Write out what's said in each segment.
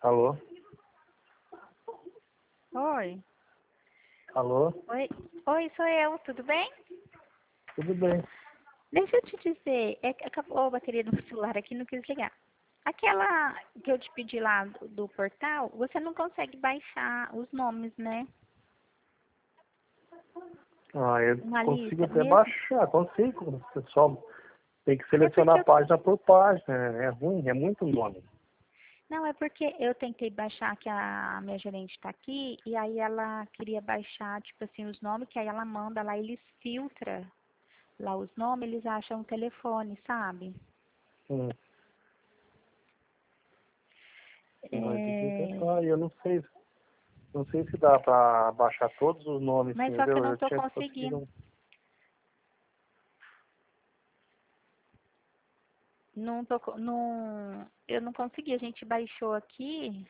Alô? Oi. Alô? Oi, sou eu, tudo bem? Tudo bem. Deixa eu te dizer, é que acabou a bateria do meu celular aqui, não quis ligar. Aquela que eu te pedi lá do portal, você não consegue baixar os nomes, né? Eu Uma consigo lista até mesmo? baixar, consigo. Você só tem que É porque selecionar página por página. É ruim, é muito nome. não, é porque eu tentei baixar, que a minha gerente está aqui, e aí ela queria baixar, tipo assim, os nomes, que aí ela manda lá, eles filtram lá os nomes, eles acham o telefone, sabe? Hum. Mas tem que É, tentar. Eu não sei se dá pra baixar todos os nomes, mas só que eu entendeu? não Eu estou tinha conseguindo. conseguido. Eu não consegui, a gente baixou aqui.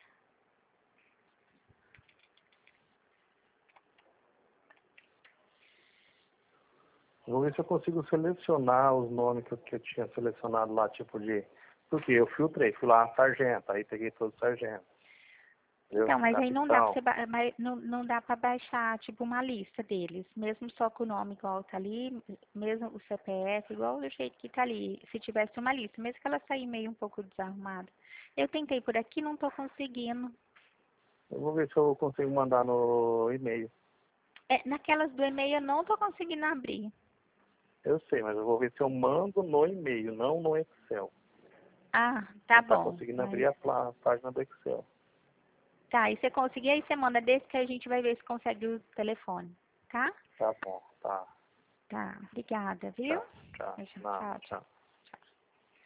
Vou ver se eu consigo selecionar os nomes que eu tinha selecionado lá, tipo de. Porque eu filtrei, fui lá, sargento, aí peguei todos os sargentos. Entendeu? Então, mas aí não dá pra Capitão. não dá para baixar, tipo, uma lista deles, mesmo só com o nome igual tá ali, mesmo o CPF, igual do jeito que tá ali, se tivesse uma lista, mesmo que ela sair meio um pouco desarrumada. Eu tentei por aqui, não tô conseguindo. Eu vou ver se eu consigo mandar no e-mail. Naquelas do e-mail eu não tô conseguindo abrir. Eu sei, mas eu vou ver se eu mando no e-mail, não no Excel. Ah, tá Não está bom. conseguindo Mas abrir a página do Excel. tá, e você conseguir, aí você manda desse que a gente vai ver se consegue o telefone, tá? Tá bom, tá. Tá, obrigada, viu? Tchau, tchau. Tchau, Não, tchau. tchau.